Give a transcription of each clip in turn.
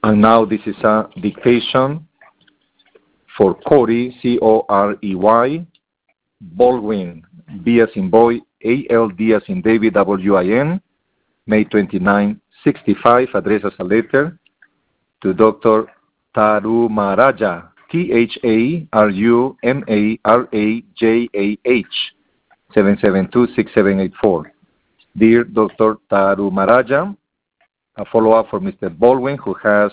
And now this is a dictation for Corey, C-O-R-E-Y, Baldwin, B as in boy, A-L-D as in David, W-I-N, May 29, 65, address as a letter to Dr. Tarumaraja, T-H-A-R-U-M-A-R-A-J-A-H, 772-6784. Dear Dr. Tarumaraja, a follow-up for Mr. Baldwin, who has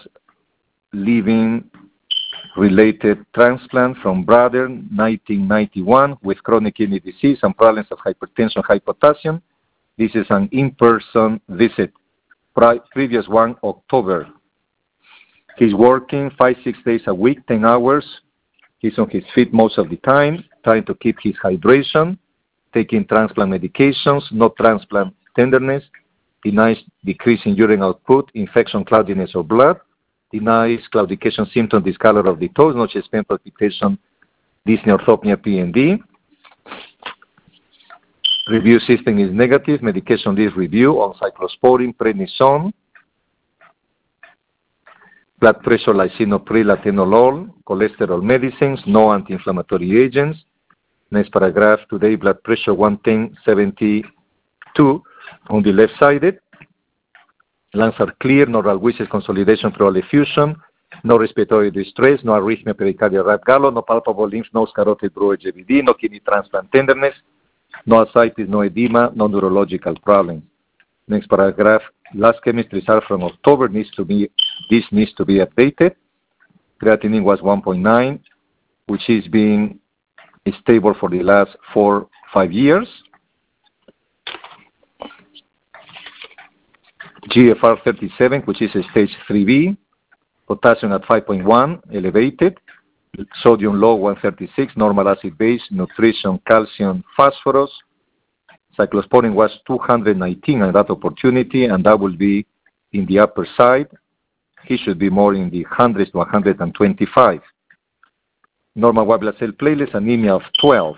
living-related transplant from brother 1991 with chronic kidney disease and problems of hypertension, high potassium. This is an in-person visit. Previous one, October. He's working 5-6 days a week, 10 hours. He's on his feet most of the time, trying to keep his hydration, taking transplant medications, no transplant tenderness, denies decrease in urine output, infection, cloudiness, or blood, denies claudication symptom, discolor of the toes, no chest pain, palpitation, dyspnea, orthopnea, PND. Review system is negative. Medication list review on cyclosporin, prednisone, blood pressure, lisinopril, atenolol, cholesterol medicines, no anti-inflammatory agents. Next paragraph, today blood pressure 110/72 on the left-sided. Lungs are clear, no Ralwitz consolidation, pleural effusion, no respiratory distress, no arrhythmia, pericardial right gallo, no palpable lymph nodes, carotid brewer, JVD, no kidney transplant tenderness, no ascites, no edema, no neurological problems. Next paragraph, last chemistries are from October. This needs to be updated. Creatinine was 1.9, which is being stable for the last 4-5 years. GFR 37, which is a stage 3B. Potassium at 5.1, elevated. Sodium low, 136. Normal acid base, nutrition, calcium, phosphorus. Cyclosporin was 219 at that opportunity, and that will be in the upper side. He should be more in the hundreds to 125. Normal white blood cell platelets, anemia of 12.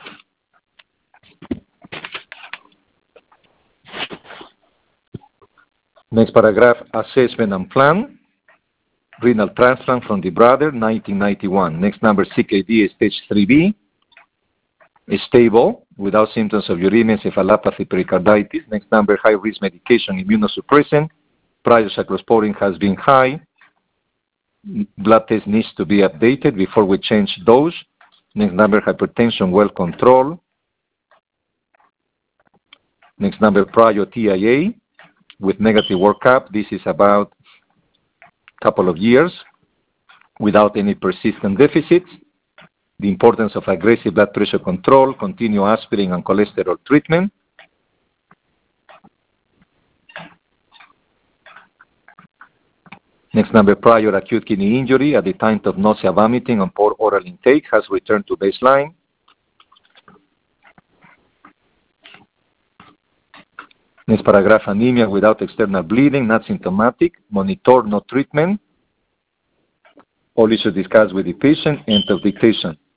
Next paragraph, assessment and plan. Renal transplant from the brother, 1991. Next number, CKD, stage 3B. Stable, without symptoms of uremia, encephalopathy, pericarditis. Next number, high-risk medication, immunosuppressant. Prior cyclosporin has been high. Blood test needs to be updated before we change dose. Next number, hypertension, well controlled. Next number, prior TIA with negative workup. This is about a couple of years without any persistent deficits. The importance of aggressive blood pressure control, continue aspirin and cholesterol treatment. Next number, prior acute kidney injury at the time of nausea, vomiting, and poor oral intake has returned to baseline. Next paragraph, anemia without external bleeding, not symptomatic, monitor, no treatment. All issues discussed with the patient, end of dictation.